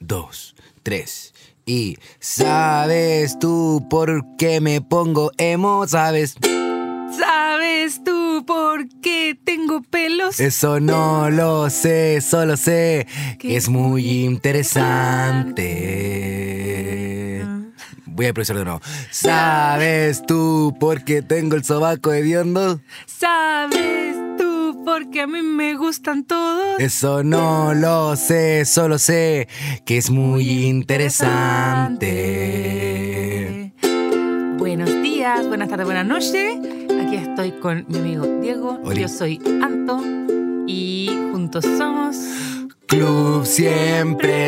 2, 3 y... ¿Sabes tú por qué me pongo emo? ¿Sabes? ¿Sabes tú por qué tengo pelos? Eso no lo sé, solo sé que es muy interesante. Voy a improvisar de nuevo. ¿Sabes tú por qué tengo el sobaco hediondo? ¿Sabes tú por qué a mí me gustan todos? Eso no lo sé, solo sé que es muy interesante. Buenos días, buenas tardes, buenas noches. Aquí estoy con mi amigo Diego. Oli. Yo soy Anto y juntos somos Club Siempre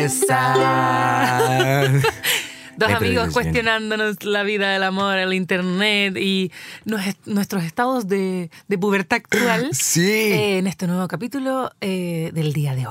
Sal. dos Ay, amigos pero cuestionándonos la vida, el amor, el internet y nuestros estados de pubertad actual. Sí. En este nuevo capítulo del día de hoy.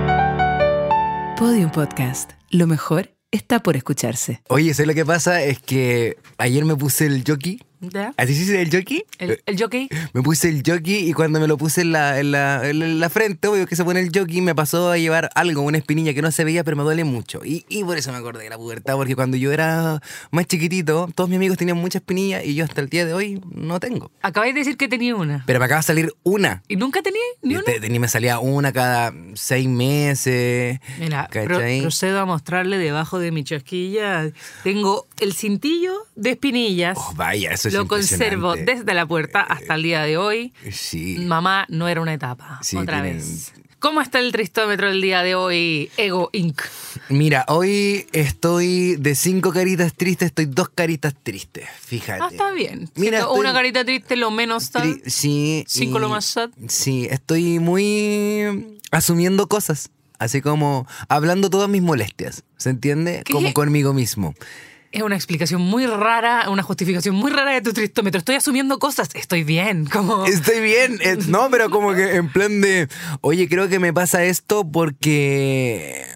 Podium Podcast. Lo mejor está por escucharse. Oye, ¿sabes lo que pasa? Es que ayer me puse el jockey. ¿Ya? ¿Así se dice el jockey? El jockey. Me puse el jockey y cuando me lo puse en la frente, obvio que se pone el jockey, me pasó a llevar algo, una espinilla que no se veía, pero me duele mucho. Y por eso me acordé de la pubertad, porque cuando yo era más chiquitito, todos mis amigos tenían mucha espinilla y yo hasta el día de hoy no tengo. Acabáis de decir que tenía una. Pero me acaba de salir una. ¿Y nunca tenía ni una? Me salía una cada 6 meses. Mira, ¿cachai? procedo a mostrarle debajo de mi chasquilla. Tengo el cintillo de espinillas. Oh, vaya, eso es Lo impresionante. conservo desde la puerta hasta el día de hoy. Sí. Mamá, no era una etapa. Sí, Otra tienen- vez. ¿Cómo está el tristómetro del día de hoy, Ego Inc? Mira, hoy estoy de 5 caritas tristes, estoy 2 caritas tristes, fíjate. Ah, está bien. Mira, Siento estoy- una carita triste, lo menos sad. Sí. 5 y- lo más sad. Sí, estoy muy asumiendo cosas, así como hablando todas mis molestias, ¿se entiende? ¿Qué? Como conmigo mismo. Es una explicación muy rara, una justificación muy rara de tu tristómetro. Estoy asumiendo cosas, estoy bien. Como... Estoy bien, no, pero como que en plan de, oye, creo que me pasa esto porque...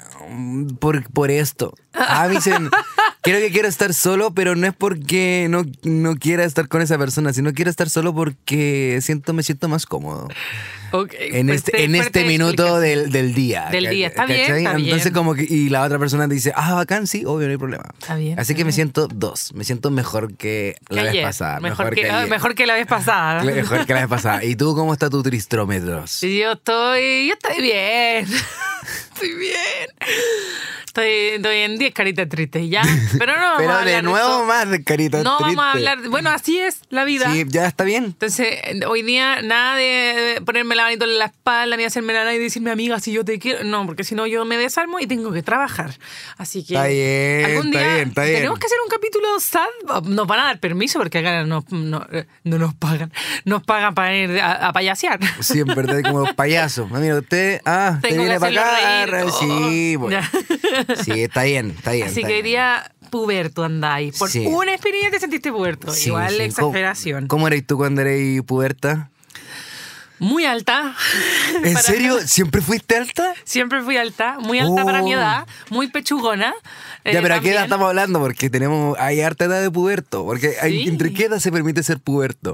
Por esto. Me dicen, creo que quiero estar solo, pero no es porque no quiera estar con esa persona, sino quiero estar solo porque me siento más cómodo. Ok, En fuerte este minuto explicación. del día. Del día, está bien, ¿cachai? está bien. Entonces como que, y la otra persona te dice, bacán, sí, obvio, no hay problema. Está bien, Así está que me bien. siento 2, me siento mejor que la vez ayer. pasada. Mejor que ayer. mejor que la vez pasada. Mejor que la vez pasada. ¿Y tú cómo está tu tristrómetros? Yo estoy bien. Estoy bien. Estoy en 10 caritas tristes ya. Pero no vamos Pero a hablar de nuevo eso. más de caritas No tristes. vamos a hablar. Bueno, así es la vida. Sí, ya está bien. Entonces, hoy día nada de ponerme la manito en la espalda ni hacerme nada y decirme, amiga, si yo te quiero. No, porque si no yo me desarmo y tengo que trabajar. Así que Está bien, algún está día bien, está bien. tenemos que hacer un capítulo sad. Nos van a dar permiso porque acá no nos pagan. Nos pagan para ir a payasear. Sí, en verdad, como payaso. Mira, usted, te Tengo que viene para hacerlo acá. reír. Sí, Oh, bueno. ya. Sí, está bien, está bien. Así está que hoy bien. día puberto andáis. Por Sí. una espinilla te sentiste puberto. Sí, Igual sí. exageración. ¿Cómo eres tú cuando eres puberta? Muy alta. ¿En Para- serio? ¿Siempre fuiste alta? Siempre fui alta. Muy alta para mi Oh. edad. Muy pechugona. Ya, pero ¿a qué edad también. estamos hablando? Porque hay harta edad de puberto. Porque Sí. ¿entre qué edad se permite ser puberto?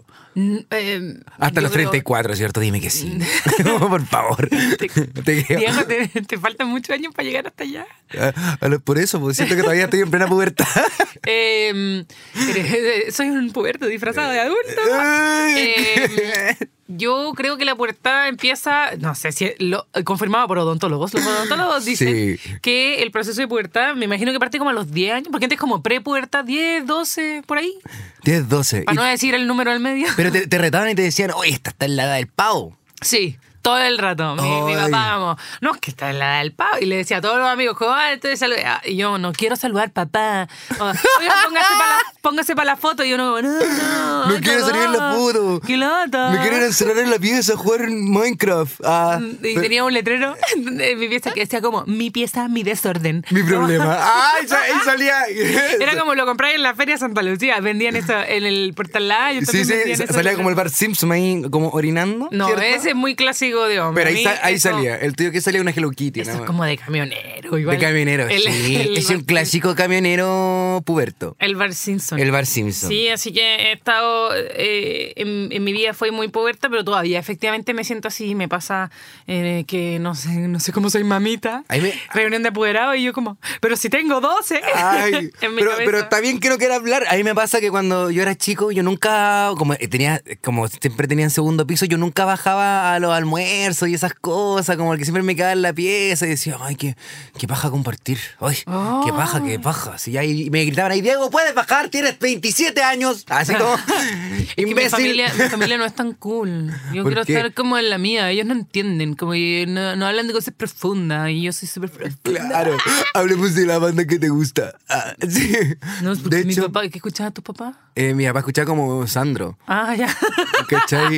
Hasta Yo los creo- 34, ¿cierto? Dime que sí. Por favor. Te creo. Diego, te faltan muchos años para llegar hasta allá. Por eso, pues siento que todavía estoy en plena pubertad. Soy un puberto disfrazado de adulto. Yo creo que la pubertad empieza, no sé si confirmado por odontólogos. Los odontólogos dicen Sí. que el proceso de pubertad, me imagino que parte como a los 10 años, porque antes como prepubertad, 10, 12, por ahí. 10, 12. Para no decir el número al medio. Pero te retaban y te decían, oye, esta está en la edad del pavo. Sí, todo el rato. Mi Ay. papá, como, no, es que está en la del pavo. Y le decía a todos los amigos, como, entonces saluda. Y yo, no quiero saludar, papá. Oiga, póngase para la foto. Y yo, no, No quiero salir en la foto. ¡Qué lata! Me quieren encerrar en la pieza a jugar en Minecraft. Y tenía un letrero en mi pieza que decía como, mi pieza, mi desorden. Mi problema. ¡Ay! Ahí salía. Era como lo compré en la Feria Santa Lucía. Vendían eso en el Portal La. Sí, sí, salía como el Bart Simpson ahí, como orinando. No, ¿cierto? ese es muy clásico clásico de hombre. Pero A mí ahí eso- salía. El tuyo que salía una Hello Kitty. Eso nada es más. como de camionero. Igual. De camionero, El- sí. el Es un Bart- clásico camionero puberto. El Bart Simpson. El Bart Simpson. Sí, así que he estado en mi vida fue muy puberta, pero todavía efectivamente me siento así. Me pasa que no sé cómo soy mamita. Ahí me- Reunión de apoderados y yo como, pero si tengo 12. Ay, en mi pero cabeza. está bien que no quiera hablar. A mí me pasa que cuando yo era chico, yo nunca, como siempre tenía en segundo piso, yo nunca bajaba a los almuerzos y esas cosas, como el que siempre me quedaba en la pieza y decía, ay, qué paja compartir. Ay, qué paja. Así, ya, y me gritaban ahí, Diego, puedes bajar, tienes 27 años. Así como, Es que mi imbécil. familia no es tan cool. Yo ¿Por quiero qué? estar como en la mía. Ellos no entienden, como que no hablan de cosas profundas y yo soy súper profunda. Claro, hablemos de la banda que te gusta. Ah, sí. No, es porque De hecho, mi papá, ¿qué escuchaba tu papá? mi papá escuchaba como Sandro. Ah, ya. ¿Cachai?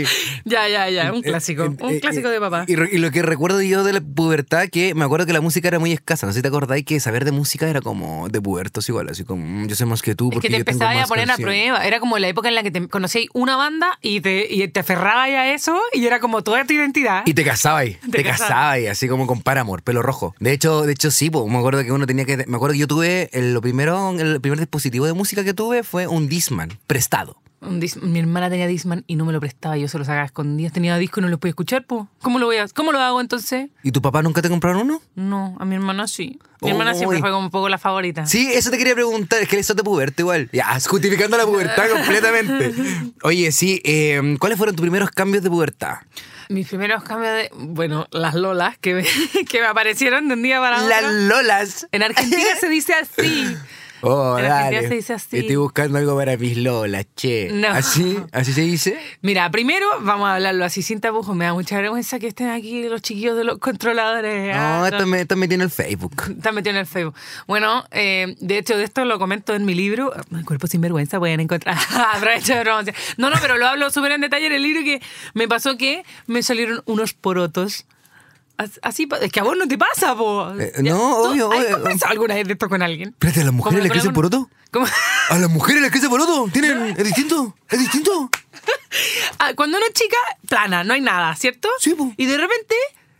Ya, un clásico. Un clásico de papá. Y lo que recuerdo yo de la pubertad, que me acuerdo que la música era muy escasa. No sé si te acordáis que saber de música era como de pubertos igual, así como yo sé más que tú Es porque que te yo tengo empezabas a más poner a canciones. prueba. Era como la época en la que te conocías una banda y te aferrabas a eso y era como toda tu identidad. Y te casabas ahí, Te casabas. así como con Paramore, pelo rojo. De hecho sí, po, me acuerdo que uno tenía que... Me acuerdo que yo tuve, el primer dispositivo de música que tuve fue un Discman, prestado. Mi hermana tenía Discman y no me lo prestaba. Yo se lo sacaba a escondidas. Tenía disco y no lo podía escuchar, pues. ¿Cómo lo hago entonces? ¿Y tu papá nunca te compraron uno? No, a mi hermana sí. Mi hermana Uy. siempre fue como un poco la favorita. Sí, eso te quería preguntar, es que eso te puberto igual. Ya, justificando la pubertad completamente. Oye, sí, ¿cuáles fueron tus primeros cambios de pubertad? Mis primeros cambios de... Bueno, las lolas que me aparecieron de un día para otro. Las lolas. En Argentina se dice así. Oh, En Argentina dale. se dice así. Estoy buscando algo para mis lolas, che. No. ¿Así se dice? Mira, primero vamos a hablarlo así sin tapujos. Me da mucha vergüenza que estén aquí los chiquillos de los controladores. No, Ah, esto me tiene el Facebook. Está metido en el Facebook. Bueno, de hecho, de esto lo comento en mi libro. El cuerpo sin vergüenza, pueden encontrar. Aprovecho de promoción. No, pero lo hablo súper en detalle en el libro que me pasó que me salieron unos porotos. Así, es que a vos no te pasa, po. no, obvio, ¿Has obvio. conversado alguna vez de esto con alguien? Espérate, ¿a las mujeres les crece poroto? ¿Cómo? ¿A las mujeres les crece poroto? ¿Tienen? ¿Es distinto? ¿Es distinto? Ah, cuando uno es chica, plana, no hay nada, ¿cierto? Sí, po. Y de repente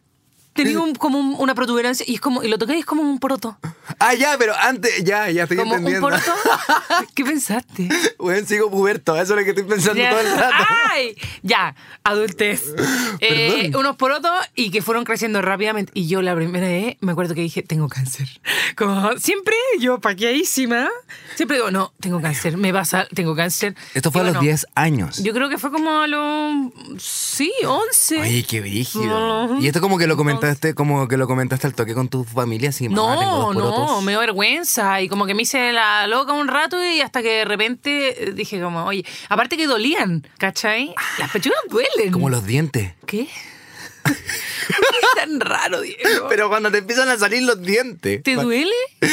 tenía una protuberancia y lo toqué y es como un poroto. Ah, ya, pero antes, ya estoy Como entendiendo. un poroto. ¿Qué pensaste? Bueno, sigo puberto, eso es lo que estoy pensando Ya. todo el rato. ¡Ay! Ya, adultez. Perdón. Unos porotos y que fueron creciendo rápidamente. Y yo la primera vez me acuerdo que dije, tengo cáncer. Como siempre, yo paqueadísima, siempre digo, no, tengo cáncer, me pasa, tengo cáncer. Esto fue Y a los bueno, 10 años. Yo creo que fue como a los, sí, 11. Oye, qué brígido. No. Y esto como que lo comentaste al toque con tu familia, así, mamá, tengo dos No, porotos. me dio vergüenza y como que me hice la loca un rato y hasta que de repente dije como, oye, aparte que dolían, ¿cachai? Las pechugas duelen. Como los dientes. ¿Qué? ¿Por qué es tan raro, Diego? Pero cuando te empiezan a salir los dientes. ¿Te duele?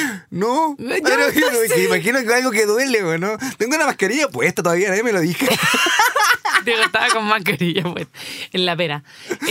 No, Ya, pero entonces. me imagino que algo que duele, ¿o no? Tengo una mascarilla puesta todavía, nadie me lo dije. Diego estaba con mascarilla pues, en la pera.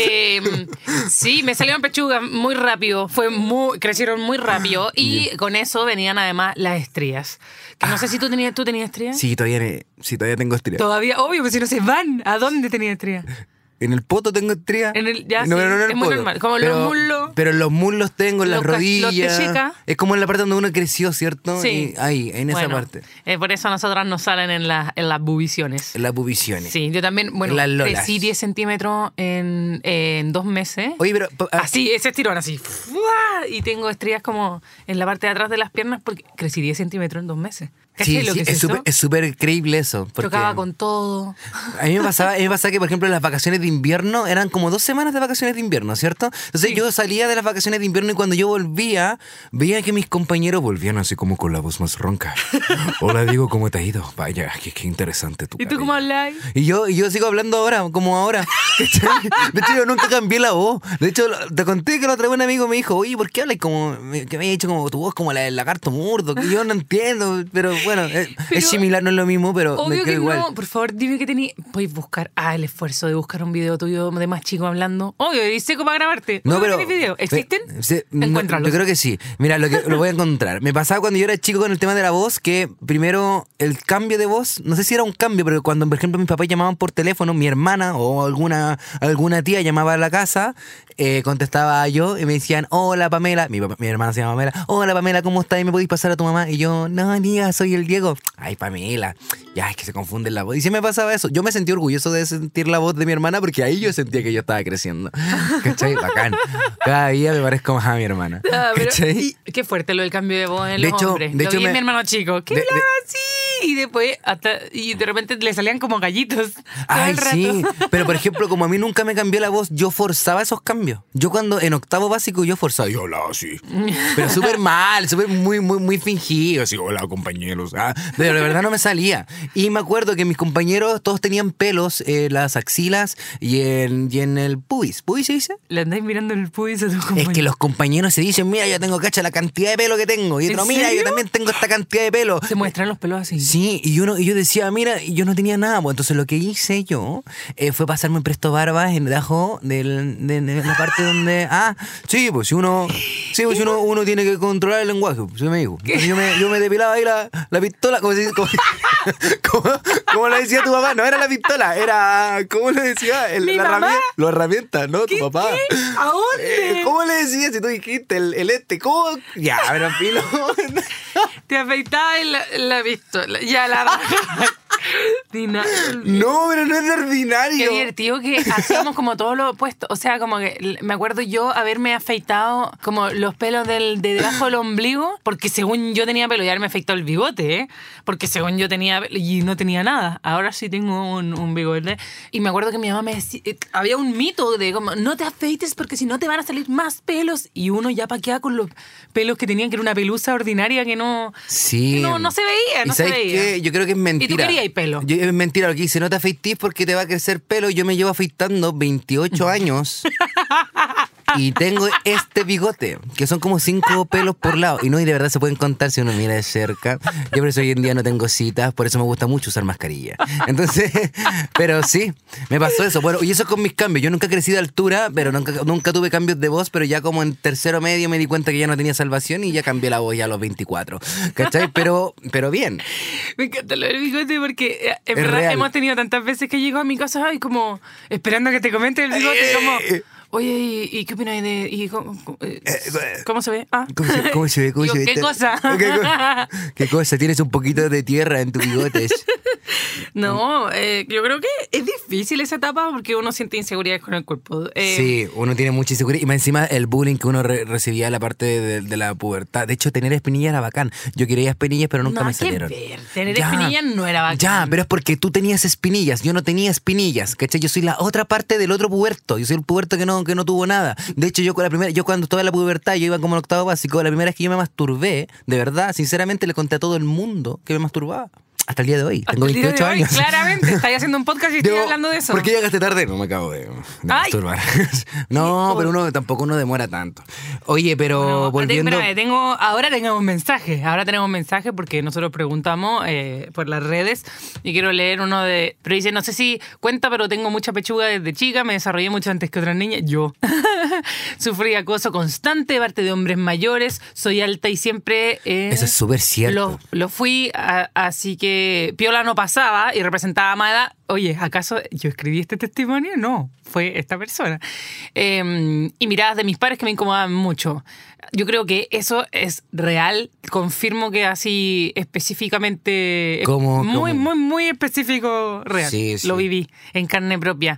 Sí, me salieron pechugas muy rápido. Crecieron muy rápido. Y con eso venían además las estrías. Que no sé si tú tenías estrías. Sí, todavía tengo estrías. Todavía, obvio, pues si no se van. ¿A dónde tenías estrías? En el poto tengo estrías. Ya, sí, pero no en el es muy poto. normal. Como en los muslos. Pero en los muslos tengo, en las Los rodillas. techecas. Es como en la parte donde uno creció, ¿cierto? Sí. Y ahí, en esa Bueno, parte. Por eso a nosotras nos salen en las bubiciones. En las pubiciones. Sí, yo también, bueno, Las lolas. crecí 10 centímetros en 2 meses. Oye, pero... Así, ese estirón, así. ¡Fua! Y tengo estrías como en la parte de atrás de las piernas porque crecí 10 centímetros en 2 meses. ¿Cachai Sí, lo sí, que es eso? es súper creíble eso. Porque Chocaba con todo. a mí me pasaba que, por ejemplo, las vacaciones de invierno eran como 2 semanas de vacaciones de invierno, ¿cierto? Entonces Sí. yo salía de las vacaciones de invierno y cuando yo volvía, veía que mis compañeros volvían así como con la voz más ronca. Hola, Diego, ¿cómo te ha ido? Vaya, qué interesante tu ¿Y tú cómo hablas? Y yo sigo hablando ahora, como ahora. ¿Cachai? De hecho, yo nunca cambié la voz. De hecho, te conté que la otra vez un amigo me dijo, oye, ¿por qué hablas como... que me había dicho como tu voz como la del lagarto murdo? Que yo no entiendo, pero bueno, es similar, no es lo mismo, pero me Obvio quedo que igual. no, por favor, dime que tenía. Voy a buscar. El esfuerzo de buscar un video tuyo de más chico hablando. Obvio, y seco para grabarte. No, Obvio pero que tenés video. ¿Existen? No, Encuéntralos. yo creo que sí. Mira, lo voy a encontrar. Me pasaba cuando yo era chico con el tema de la voz, que primero el cambio de voz, no sé si era un cambio, pero cuando, por ejemplo, mis papás llamaban por teléfono, mi hermana o alguna tía llamaba a la casa, contestaba yo y me decían, hola Pamela, mi hermana se llama Pamela, hola Pamela, ¿cómo estás? ¿Y me podéis pasar a tu mamá? Y yo, no, niña, soy el Diego. Ay, Pamela, ya es que se confunde la voz. Y sí me pasaba eso. Yo me sentí orgulloso de sentir la voz de mi hermana porque ahí yo sentía que yo estaba creciendo. ¿Cachai? Bacán. Cada día me parezco más a mi hermana. ¿Cachai? Qué fuerte lo del cambio de voz en De los hecho- hombres. de Lo hecho vi en me- mi hermano chico. ¿Qué de- hablaba así? Y después, y de repente le salían como gallitos. todo Ay, el rato. sí. Pero, por ejemplo, como a mí nunca me cambió la voz, yo forzaba esos cambios. Yo cuando en octavo básico yo forzaba, yo hablaba así. Pero súper mal, súper muy fingido. Así, hola, compañeros. Pero de verdad no me salía. Y me acuerdo que mis compañeros todos tenían pelos en las axilas y en el pubis. ¿Pubis se dice? Le andáis mirando en el pubis a tu Es compañero. que los compañeros se dicen, mira, yo tengo, cacha, la cantidad de pelo que tengo. Y ¿En otro, mira, serio? yo también tengo esta cantidad de pelo. Se muestran los pelos así. Sí, y yo decía, mira, y yo no tenía nada. Pues entonces lo que hice yo fue pasarme un presto barbas en debajo de la parte donde. Sí, pues si uno tiene que controlar el lenguaje, pues me dijo. Entonces yo me depilaba ahí la pistola, como ¿cómo lo decía tu papá? No era la pistola, era. ¿Cómo le decía? ¿Mi mamá? La herramienta, ¿no? Tu papá. ¿Qué? ¿A dónde? ¿Cómo le decías si tú dijiste ¿Cómo? Ya, pero filo. Te afeitabas la pistola. Ya la raja. No, pero no es de Qué ordinario. divertido que hacíamos como todo lo opuesto. O sea, como que me acuerdo yo haberme afeitado como los pelos de debajo del ombligo, porque según yo tenía pelo y haberme afeitado el bigote, ¿eh? Porque según yo tenía pelo y no tenía nada. Ahora sí tengo un bigote. Y me acuerdo que mi mamá me decía, había un mito de como, no te afeites porque si no te van a salir más pelos. Y uno ya paqueaba con los pelos que tenían, que era una pelusa ordinaria que no, Sí. que no se veía, ¿Y no se sabes veía. qué? Yo creo que es mentira. ¿Y tú querías pelo? Es mentira lo que dice. No te afeitís porque te va a crecer pelo. Yo me llevo afeitando 28 años y tengo este bigote, que son como 5 pelos por lado. Y no, y de verdad se pueden contar si uno mira de cerca. Yo por eso hoy en día no tengo citas, por eso me gusta mucho usar mascarilla. Entonces, pero sí, me pasó eso. Bueno, y eso con mis cambios. Yo nunca crecí de altura, pero nunca tuve cambios de voz, pero ya como en tercero medio me di cuenta que ya no tenía salvación y ya cambié la voz ya a los 24. ¿Cachai? Pero bien. Me encanta lo del bigote porque en Es verdad real. hemos tenido tantas veces que llego a mi casa y como esperando a que te comente el bigote, como, oye, ¿y qué opinas de...? ¿Cómo se ve? ¿Cómo se ve? ¿Cómo Digo, se ve? ¿qué cosa? ¿Qué cosa? Tienes un poquito de tierra en tu bigotes. No, yo creo que es difícil esa etapa porque uno siente inseguridades con el cuerpo. Sí, uno tiene mucha inseguridad. Y más encima el bullying que uno recibía en la parte de la pubertad. De hecho, tener espinillas era bacán. Yo quería espinillas, pero nunca no, me que salieron. ver. Tener espinillas no era bacán. Ya, pero es porque tú tenías espinillas. Yo no tenía espinillas, ¿cachai? Yo soy la otra parte del otro puberto. Yo soy el puberto que no tuvo nada. De hecho, yo cuando estaba en la pubertad, yo iba como en octavo básico. La primera vez que yo me masturbé, de verdad, sinceramente, le conté a todo el mundo que me masturbaba. Hasta el día de hoy. Tengo Hasta el día 28 de hoy, años. Claramente, estáis haciendo un podcast y estoy Digo, hablando de eso. ¿Por qué llegaste tarde? No me acabo de masturbar. No, pero tampoco uno demora tanto. Oye, pero Bueno, volviendo... espérame, ahora tenemos mensaje. Ahora tenemos mensaje porque nosotros preguntamos por las redes y quiero leer uno de... Pero dice, no sé si cuenta, pero tengo mucha pechuga desde chica, me desarrollé mucho antes que otras niñas. Yo sufrí acoso constante de parte de hombres mayores, soy alta y siempre... Eso es súper cierto. Lo fui, así que piola no pasaba y representaba a Amada. Oye, ¿acaso yo escribí este testimonio? No, fue esta persona. Y miradas de mis padres que me incomodaban mucho. Yo creo que eso es real. Confirmo que así específicamente... ¿Cómo? Muy específico, real. Sí, sí. Lo viví en carne propia.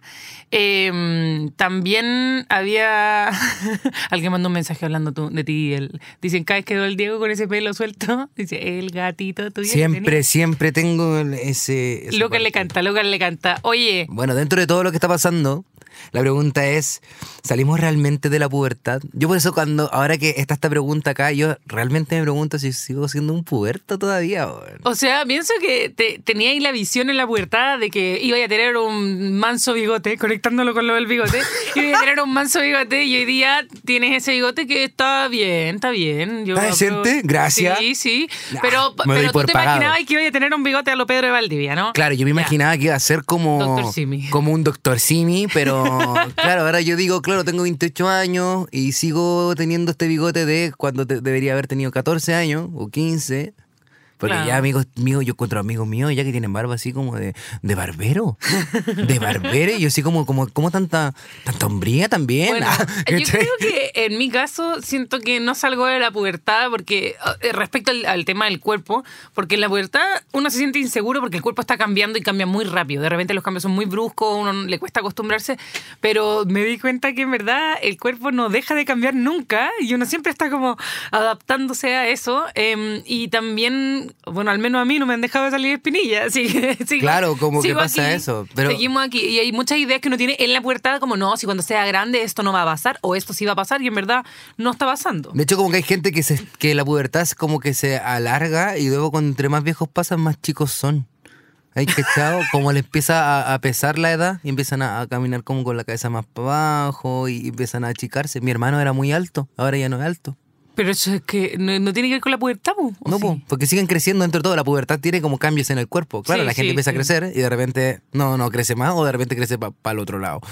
También había... Alguien mandó un mensaje hablando de ti. Dicen, cada vez quedó el Diego con ese pelo suelto. Dice, el gatito tuyo. Siempre tengo ese Lucas le canta. Oye, bueno, dentro de todo lo que está pasando, La pregunta es, ¿salimos realmente de la pubertad? Yo por eso ahora que está esta pregunta acá, yo realmente me pregunto si sigo siendo un puberto todavía. Weón. O sea, pienso que tenía ahí la visión en la pubertad de que iba a tener un manso bigote, conectándolo con lo del bigote, iba a tener un manso bigote y hoy día tienes ese bigote que está bien, está bien. ¿Está decente? Gracias. Sí. Nah, pero me doy tú por te pagado. imaginabas que iba a tener un bigote a lo Pedro de Valdivia, ¿no? Claro, yo me imaginaba que iba a ser Dr. Simi. como un Dr. Simi, pero claro, ahora yo digo, claro, tengo 28 años y sigo teniendo este bigote de cuando debería haber tenido 14 años o 15. Porque Claro. ya amigos míos, yo encuentro amigos míos ya que tienen barba así como de barbero. De barbero. Y yo así como tanta hombría también. Bueno, Ah, yo ¿cachai? creo que en mi caso siento que no salgo de la pubertad porque respecto al tema del cuerpo, porque en la pubertad uno se siente inseguro porque el cuerpo está cambiando y cambia muy rápido. De repente los cambios son muy bruscos, a uno le cuesta acostumbrarse, pero me di cuenta que en verdad el cuerpo no deja de cambiar nunca y uno siempre está como adaptándose a eso. Y también, bueno, al menos a mí no me han dejado de salir espinillas. Así que Claro, como que sigo pasa aquí, eso, pero- seguimos aquí y hay muchas ideas que uno tiene en la pubertad como no, si cuando sea grande esto no va a pasar o esto sí va a pasar y en verdad no está pasando. De hecho, como que hay gente que la pubertad es como que se alarga y luego cuando entre más viejos pasan, más chicos son. ¿Hay cachado? Como le empieza a pesar la edad y empiezan a caminar como con la cabeza más para abajo y empiezan a achicarse. Mi hermano era muy alto, ahora ya no es alto. Pero eso es que no tiene que ver con la pubertad, ¿o No, sí? po, porque siguen creciendo dentro de todo. La pubertad tiene como cambios en el cuerpo. Claro, Sí, la gente sí, empieza sí. a crecer y de repente no crece más o de repente crece para el otro lado.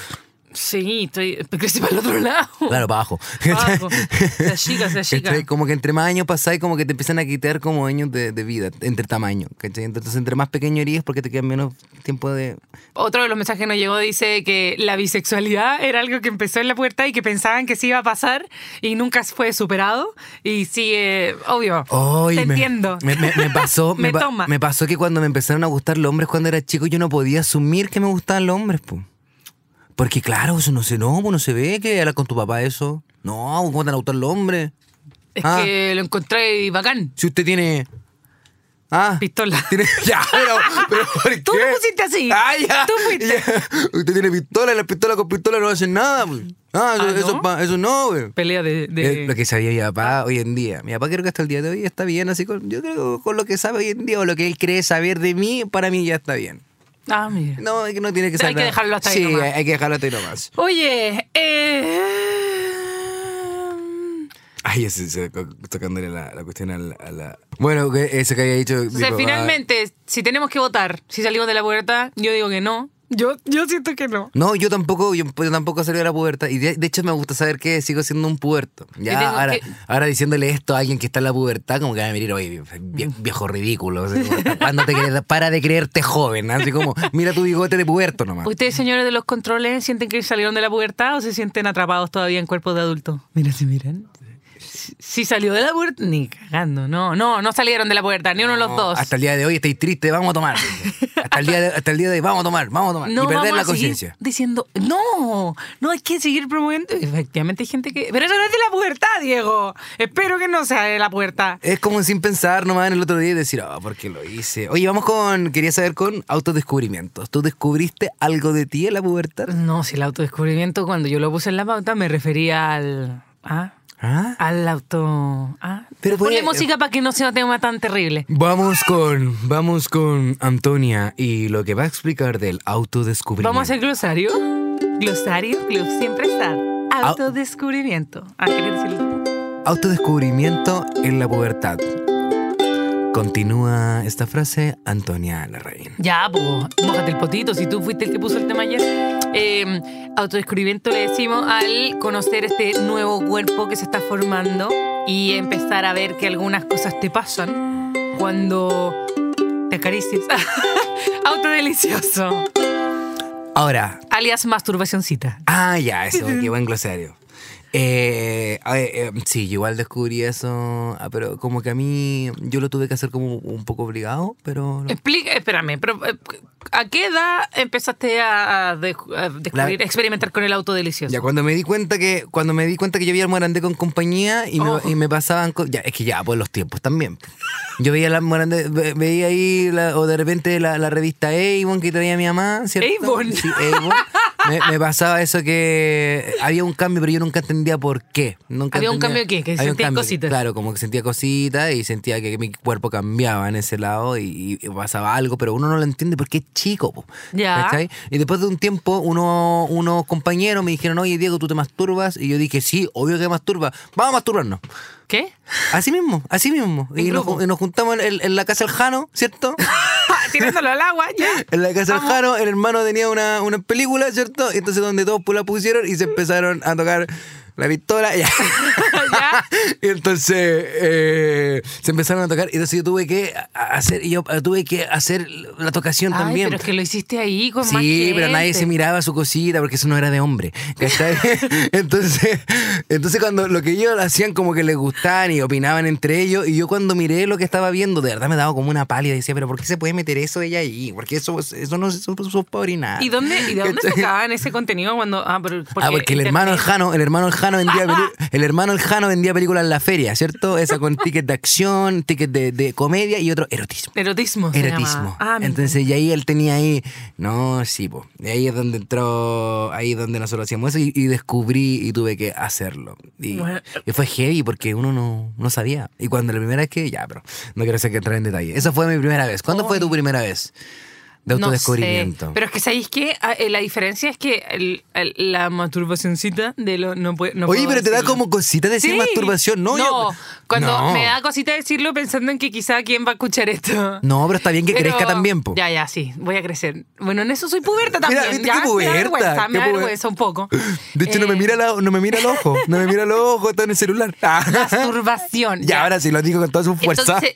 Sí, crece para el otro lado. Claro, para abajo. Abajo. Se achica. ¿Cachai? Como que entre más años pasáis, como que te empiezan a quitar como años de vida, entre tamaño. ¿Cachai? Entonces, entre más pequeño eres porque te queda menos tiempo de... Otro de los mensajes que nos llegó dice que la bisexualidad era algo que empezó en la pubertad y que pensaban que sí iba a pasar y nunca fue superado. Y sigue, obvio, Ay, te entiendo. Me pasó, Me toma. me pasó que cuando me empezaron a gustar los hombres cuando era chico, yo no podía asumir que me gustaban los hombres, po. Porque claro, eso no se ve que hablas con tu papá eso. No, ¿cómo te van a gustar los hombres? Es Ah. que lo encontré bacán. Si usted tiene... Ah, Pistola. tiene... Ya, pero ¿por qué? Tú lo pusiste así. Ah, ya. Tú fuiste. Ya. Usted tiene pistola y las pistolas con pistola no hacen nada, pues. Ah, ¿Ah, eso, no? eso no, güey. Pelea de... Es lo que sabía mi papá hoy en día. Mi papá creo que hasta el día de hoy está bien, así con, yo creo que con lo que sabe hoy en día o lo que él cree saber de mí, para mí ya está bien. Ah, mira. No, es que no tiene que ser Hay que nada. dejarlo hasta ahí Sí, nomás. hay que dejarlo hasta ahí nomás. Oye, Ay, ese tocándole la cuestión a la... Bueno, que eso que había dicho... o sea, dijo, finalmente, si tenemos que votar, si salimos de la pubertad, yo digo que no. Yo siento que no. No, yo tampoco salí de la pubertad. Y de hecho me gusta saber que sigo siendo un puberto. Yo Ya, tengo ahora diciéndole esto a alguien que está en la pubertad, como que va a mirar, oye, viejo ridículo. O sea, como, ¿cuándo te crees? Para de creerte joven. Así como, mira tu bigote de puberto nomás. ¿Ustedes, señores de los controles, sienten que salieron de la pubertad o se sienten atrapados todavía en cuerpos de adultos? Mira, si miran. Si salió de la pubertad, ni cagando. No salieron de la pubertad, ni uno de los dos. Hasta el día de hoy estáis tristes, vamos a tomar. hasta el día de hoy, vamos a tomar. No y perder vamos la a seguir conciencia. diciendo, no hay que seguir promoviendo. Efectivamente hay gente que... Pero eso no es de la pubertad, Diego. Espero que no sea de la pubertad. Es como sin pensar nomás en el otro día y decir, ¿por qué lo hice? Oye, quería saber con autodescubrimientos. ¿Tú descubriste algo de ti en la pubertad? No, si el autodescubrimiento, cuando yo lo puse en la pauta, me refería al... ¿Ah? Al auto... Pero Ponle puede- música para que no sea un tema tan terrible. Vamos con Antonia y lo que va a explicar del autodescubrimiento. Vamos a hacer glosario. Glosario, club siempre está. Autodescubrimiento. ¿Quieres decirlo? Autodescubrimiento en la pubertad. Continúa esta frase Antonia Larraín. Ya, pues, mójate el potito, si tú fuiste el que puso el tema ayer. Autodescubrimiento le decimos al conocer este nuevo cuerpo que se está formando y empezar a ver que algunas cosas te pasan cuando te acaricias. Autodelicioso. Ahora, Alias masturbacioncita. ya, eso, qué buen glosario. Sí, yo igual descubrí eso, pero como que a mí yo lo tuve que hacer como un poco obligado, pero... Espérame, pero ¿a qué edad empezaste a descubrir, a experimentar con el autodelicioso? Ya, cuando me di cuenta que yo veía el Morandé con compañía y me pasaban ya, es que ya, pues los tiempos también. Yo veía la Morandé, veía ahí o de repente la revista Avon que traía mi mamá, ¿cierto? Avon. Sí, Avon. me pasaba eso que había un cambio, pero yo nunca entendía por qué. ¿Había un cambio qué? Que sentía cositas. Claro, como que sentía cositas y sentía que mi cuerpo cambiaba en ese lado y pasaba algo, pero uno no lo entiende porque es chico. Po, ya. ¿cachai? Y después de un tiempo, unos compañeros me dijeron, oye, Diego, ¿tú te masturbas? Y yo dije, sí, obvio que masturba. Vamos a masturbarnos. ¿Qué? Así mismo. Y nos juntamos en la casa del Jano, ¿cierto? Tirándolo al agua, ya. En la casa del Jano, el hermano tenía una película, ¿cierto? Y entonces donde todos la pusieron y se empezaron a tocar la pistola. Ya. ¿Ya? Y entonces se empezaron a tocar. Y entonces yo tuve que hacer la tocación también. Pero es que lo hiciste ahí con más Sí, gente. pero nadie se miraba su cosita porque eso no era de hombre. ¿Cachai? Entonces cuando lo que ellos hacían como que les gustaban y opinaban entre ellos, y yo cuando miré lo que estaba viendo, de verdad me daba como una pálida y decía, pero ¿por qué se puede meter eso ella ahí? Porque eso no es para orinar. ¿Y de dónde sacaban ese contenido cuando...? Porque el hermano Jano vendía películas en la feria, ¿cierto? Esa con ticket de acción, ticket de comedia y otro erotismo. Erotismo. Entonces, y ahí él tenía ahí, no, sí, po. Y ahí es donde entró, ahí es donde nosotros hacíamos eso y descubrí y tuve que hacerlo. Y fue heavy porque uno no sabía. Y cuando la primera vez pero no quiero entrar en detalle. Esa fue mi primera vez. ¿Cuándo fue tu primera vez de autodescubrimiento? No sé. Pero es que ¿sabéis qué? La diferencia es que la masturbacioncita de lo no puedo Oye, pero te da decirlo. como cosita decir masturbación, ¿no? Me da cosita decirlo pensando en que quizá quién va a escuchar esto. No, pero está bien que crezca también, po. Ya, sí, voy a crecer. Bueno, en eso soy puberta también. Mira, ¿viste qué puberta? Me da vergüenza un poco. De hecho, no me mira el ojo. No me mira el ojo, está en el celular. Masturbación. Ya, ahora sí lo digo con toda su fuerza. Entonces,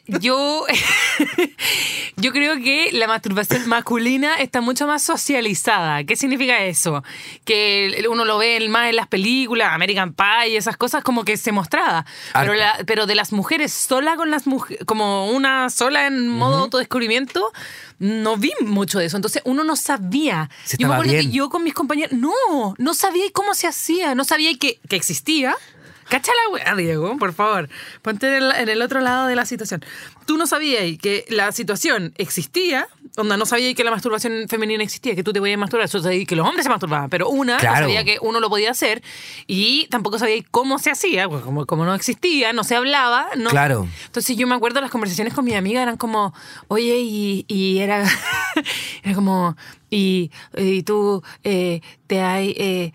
yo creo que la masturbación masculina está mucho más socializada. ¿Qué significa eso? Que uno lo ve más en las películas, American Pie, esas cosas como que se mostraba. Pero de las mujeres sola con las mujeres, como una sola en modo autodescubrimiento, no vi mucho de eso. Entonces uno no sabía. Yo me acuerdo que yo con mis compañeros, no sabía cómo se hacía, no sabía que existía. Cacha la weá, Diego, por favor. Ponte en el otro lado de la situación. Tú no sabías que la situación existía, no sabías que la masturbación femenina existía, que tú te podías masturbar, tú sabías que los hombres se masturbaban, pero no sabía que uno lo podía hacer y tampoco sabía cómo se hacía, pues como no existía, no se hablaba. No. Claro. Entonces yo me acuerdo las conversaciones con mi amiga eran como, oye, y era como, y tú te hay...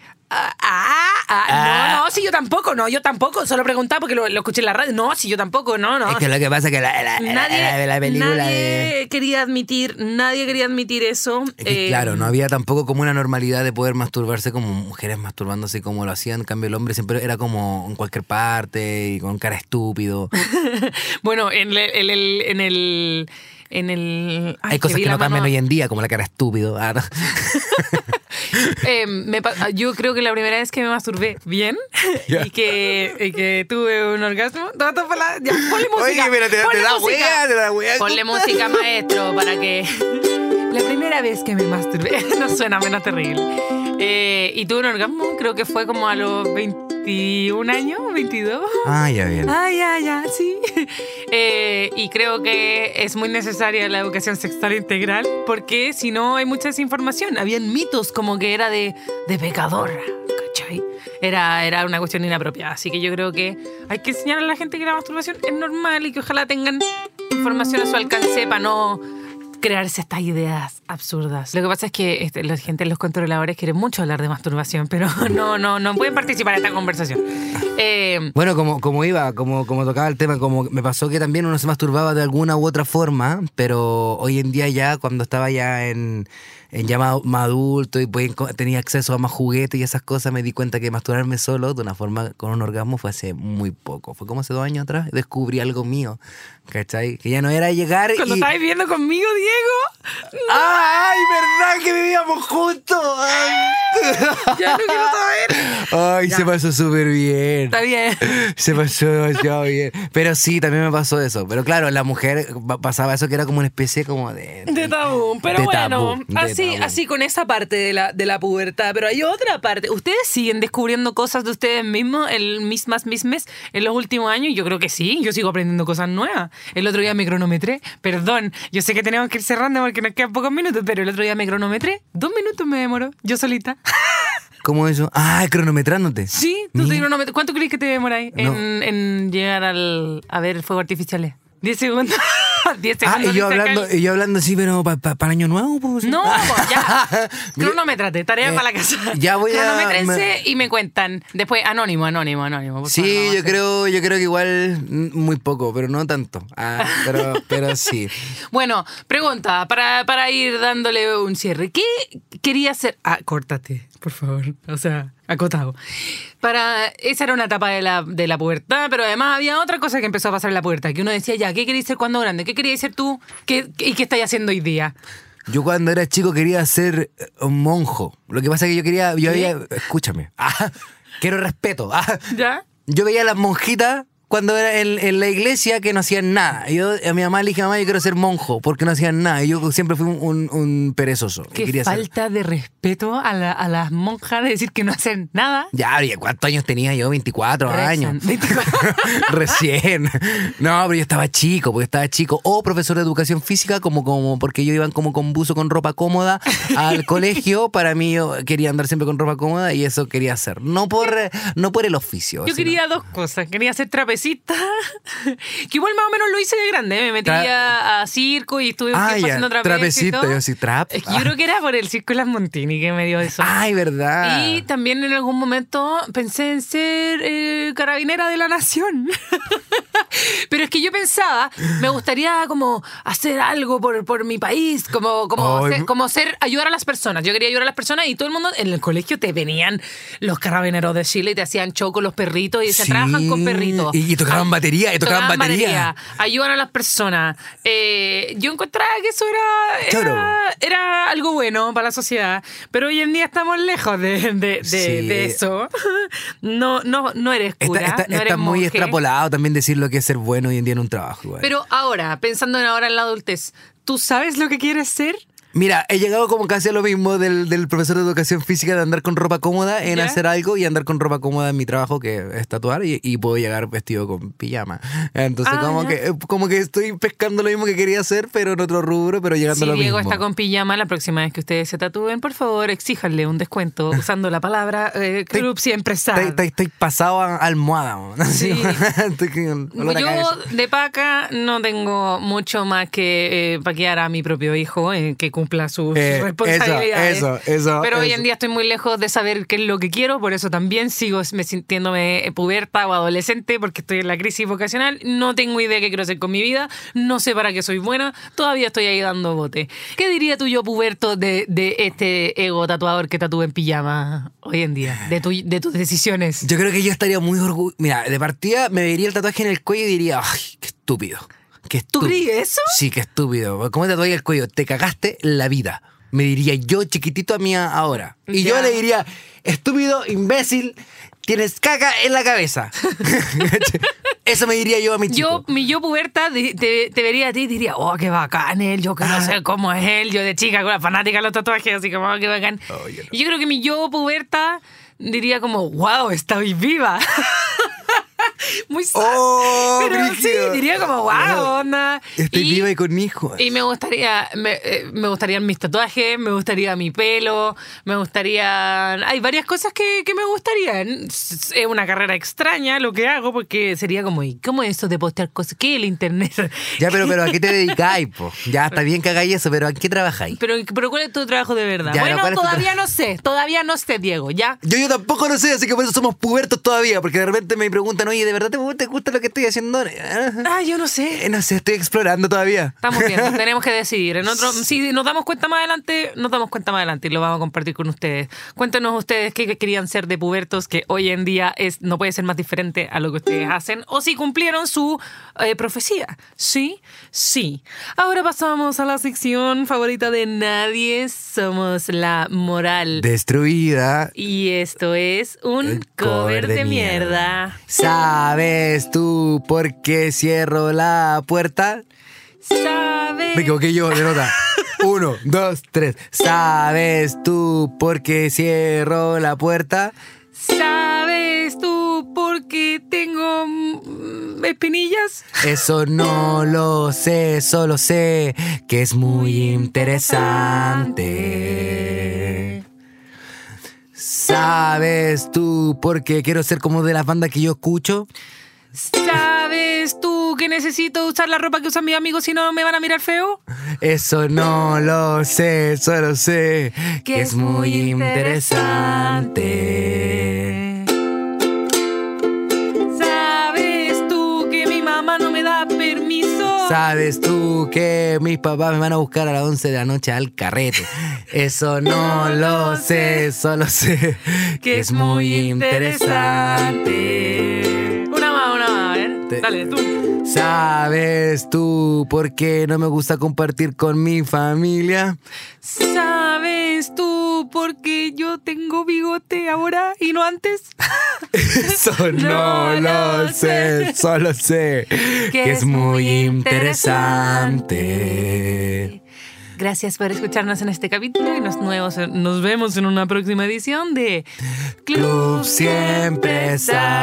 No, si yo tampoco, solo preguntaba porque lo escuché en la radio. No, si yo tampoco, no. Es que lo que pasa es que la película nadie quería admitir eso. Es que, claro, no había tampoco como una normalidad de poder masturbarse como mujeres masturbándose como lo hacían. En cambio, el hombre siempre era como en cualquier parte y con cara estúpido. Bueno, hay cosas que no cambian hoy en día, como la cara estúpido. Yo creo que la primera vez que me masturbé bien y que tuve un orgasmo. Ya, ponle música. Oye, pero te da wea. Ponle música, maestro, para que. La primera vez que me masturbé no suena menos terrible. Y tuve un orgasmo, creo que fue como a los 21 años, 22. Ya bien. Ya, sí. Y creo que es muy necesaria la educación sexual integral porque si no hay mucha desinformación. Habían mitos como que era de pecadora, ¿cachai? Era una cuestión inapropiada. Así que yo creo que hay que enseñar a la gente que la masturbación es normal y que ojalá tengan información a su alcance para no crearse estas ideas absurdas. Lo que pasa es que la gente, los controladores quieren mucho hablar de masturbación, pero no pueden participar en esta conversación. Bueno, como tocaba el tema, como me pasó que también uno se masturbaba de alguna u otra forma, pero hoy en día ya, cuando estaba ya en ya más adulto y pues tenía acceso a más juguetes y esas cosas, me di cuenta que masturbarme solo de una forma con un orgasmo fue hace muy poco. Fue como hace 2 años atrás, descubrí algo mío, ¿cachai? Que ya no era llegar Cuando estabas viviendo conmigo, Diego. ¡Ay, verdad que vivíamos juntos! Ya no quiero saber. Ay, ya. Se pasó súper bien. Está bien. Se pasó demasiado bien. Pero sí, también me pasó eso. Pero claro, la mujer pasaba eso que era como una especie como de tabú. Pero de bueno, tabú, de tabú. así con esa parte de la pubertad. Pero hay otra parte. ¿Ustedes siguen descubriendo cosas de ustedes mismos, mismas, en los últimos años? Yo creo que sí. Yo sigo aprendiendo cosas nuevas. El otro día me cronometré. Perdón, yo sé que tenemos que ir cerrando porque nos quedan pocos minutos, pero el otro día me cronometré. 2 minutos me demoró. Yo solita. ¿Cómo eso? Ah, cronometrándote. Sí, tú te Mira. cronometras. ¿Cuánto crees que te demoráis No. en llegar a ver fuegos artificiales? 10 segundos. 10 Ah, segundos. y yo hablando así, pero para el año nuevo, pues. No, pues ya. Cronométrate, tarea para la casa. ya voy a- Cronométrense y me cuentan. Después, anónimo, por Sí, favor, yo creo que igual muy poco, pero no tanto. Ah, pero sí. Bueno, pregunta, para ir dándole un cierre. ¿Qué quería hacer? Ah, córtate, por favor. O sea, acotado. Esa era una etapa de la pubertad, pero además había otra cosa que empezó a pasar en la pubertad, que uno decía, ya, ¿qué querías ser cuando grande? ¿Qué querías ser tú? ¿Y qué estáis haciendo hoy día? Yo cuando era chico quería ser un monjo. Lo que pasa es que yo había... Escúchame. Quiero respeto. ¿Ya? Yo veía a las monjitas cuando era en la iglesia que no hacían nada. Yo a mi mamá le dije, mamá, yo quiero ser monjo, porque no hacían nada. Y yo siempre fui un perezoso. Qué Quería ser- falta de respeto a las monjas de decir que no hacen nada. Ya, oye, ¿cuántos años tenía yo? 24 Rezan. años. 24. Recién. No, pero yo estaba chico, porque estaba chico. O profesor de educación física, como porque yo iba como con buzo con ropa cómoda al colegio. Para mí yo quería andar siempre con ropa cómoda y eso quería hacer. No por el oficio. Yo sino- quería dos cosas. Quería ser trapecista, que igual más o menos lo hice de grande. Me metí a circo y estuve un tiempo ya, haciendo trapecio y trapecista, todo. yo sí, trap. Es que yo creo que era por el circo de las Montini que me dio eso. Ay, verdad. Y también en algún momento pensé en ser carabinera de la nación. Pero es que yo pensaba, me gustaría como hacer algo por mi país, Ay. ayudar a las personas. Yo quería ayudar a las personas y todo el mundo en el colegio te venían los carabineros de Chile y te hacían show con los perritos y se Sí. trabajan con perritos. Y tocaban batería, tocaban batería. Ayudan a las personas. Yo encontraba que eso Claro. era algo bueno para la sociedad, pero hoy en día estamos lejos de eso. No eres cura, no eres Está muy monje. extrapolado también decir lo que es ser bueno hoy en día en un trabajo. Igual. Pero ahora, pensando en ahora en la adultez, ¿tú sabes lo que quieres ser? Mira, he llegado como casi a lo mismo del profesor de educación física, de andar con ropa cómoda en ¿Ya? hacer algo y andar con ropa cómoda en mi trabajo, que es tatuar, y puedo llegar vestido con pijama. Entonces, como que estoy pescando lo mismo que quería hacer, pero en otro rubro, pero llegando Si a lo Diego mismo. está con pijama, la próxima vez que ustedes se tatúen, por favor, exíjanle un descuento usando la palabra Club Siempre Sad. Estoy pasado a almohada. ¿no? Sí. Estoy con olor a Yo cabeza. de paca no tengo mucho más que paquear a mi propio hijo que cumpla sus responsabilidades. eso. Pero hoy en día estoy muy lejos de saber qué es lo que quiero, por eso también sigo sintiéndome puberta o adolescente porque estoy en la crisis vocacional. No tengo idea qué quiero hacer con mi vida, no sé para qué soy buena, todavía estoy ahí dando bote. ¿Qué diría tú yo puberto de este ego tatuador que tatúa en pijama hoy en día? De tus decisiones. Yo creo que yo estaría muy orgulloso. Mira, de partida me vería el tatuaje en el cuello y diría, ay, qué estúpido. ¿Tú crees eso? Sí, qué estúpido. ¿Cómo te tatuaje el cuello? Te cagaste la vida. Me diría yo chiquitito a mí ahora. Y yo Ya. le diría, estúpido, imbécil, tienes caca en la cabeza. Eso me diría yo a mi chico. Mi yo puberta te vería a ti y diría, oh, qué bacán él, yo quiero ser como es él, yo de chica con la fanática de los tatuajes, así como, oh, qué bacán. Oh, yo no. Y yo creo que mi yo puberta diría como, wow, estoy viva. Muy sad. Oh, pero brígido. sí, diría como, wow, onda. Estoy viva y con hijos. Y me gustarían mis tatuajes, me gustaría mi pelo, me gustaría... Hay varias cosas que me gustarían. Es una carrera extraña lo que hago porque sería como, ¿y cómo es eso de postear cosas? ¿Qué es el internet? Ya, pero ¿a qué te dedicáis, po? Ya, está bien que hagáis eso, pero ¿a qué trabajáis? Pero ¿cuál es tu trabajo de verdad? Ya, Bueno, ¿cuál es tu todavía no sé, Diego, ¿ya? Yo tampoco lo sé, así que por eso somos pubertos todavía, porque de repente me preguntan, oye, ¿de verdad te gusta lo que estoy haciendo? Yo no sé. No sé, estoy explorando todavía. Estamos viendo, tenemos que decidir. Si nos damos cuenta más adelante, y lo vamos a compartir con ustedes. Cuéntenos ustedes qué querían ser de pubertos, que hoy en día no puede ser más diferente a lo que ustedes hacen, o si cumplieron su profecía. Sí. Ahora pasamos a la sección favorita de nadie. Somos la moral destruida. Y esto es un cover de mierda. ¿Sabes tú por qué cierro la puerta? ¿Sabes? Me equivoqué yo, de nota. 1, 2, 3. ¿Sabes tú por qué cierro la puerta? ¿Sabes tú por qué tengo espinillas? Eso no lo sé, solo sé que es muy interesante. ¿Sabes tú por qué quiero ser como de las bandas que yo escucho? ¿Sabes tú que necesito usar la ropa que usan mis amigos si no me van a mirar feo? Eso no lo sé, solo sé que es muy interesante. ¿Sabes tú que mi mamá no me da permiso? ¿Sabes tú que mis papás me van a buscar a las 11 de la noche al carrete? Eso no lo sé, solo sé que es muy interesante. Una más, a ver. Dale, tú. ¿Sabes tú por qué no me gusta compartir con mi familia? ¿Sabes tú por qué yo tengo bigote ahora y no antes? Eso no lo sé, solo sé que es muy interesante. Gracias por escucharnos en este capítulo y nos vemos en una próxima edición de Club Siempre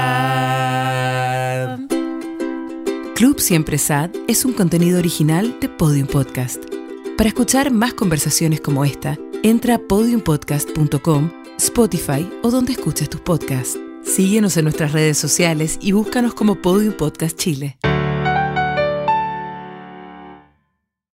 Sad. Club Siempre Sad es un contenido original de Podium Podcast. Para escuchar más conversaciones como esta, entra a podiumpodcast.com, Spotify o donde escuches tus podcasts. Síguenos en nuestras redes sociales y búscanos como Podium Podcast Chile.